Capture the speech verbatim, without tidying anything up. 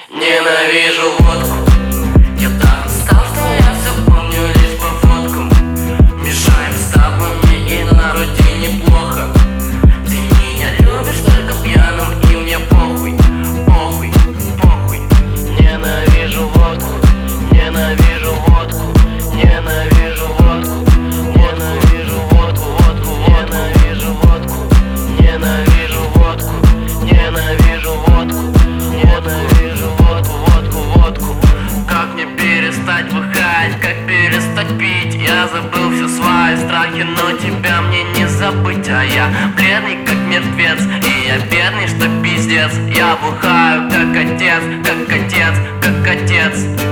Ненавижу водку. Я так устал, что я все помню лишь по фоткам. Мешаем с тобой мне и на родине плохо. Ты меня любишь только пьяным, и мне похуй, похуй, похуй. Ненавижу водку, ненавижу водку, ненавижу водку, ненавижу водку, водку, ненавижу водку, ненавижу водку, ненавижу водку, ненавижу водку, водку, водку. Как мне перестать бухать, как перестать пить? Я забыл все свои страхи, но тебя мне не забыть. А я бледный как мертвец, и я бедный, что пиздец. Я бухаю как отец, как отец, как отец.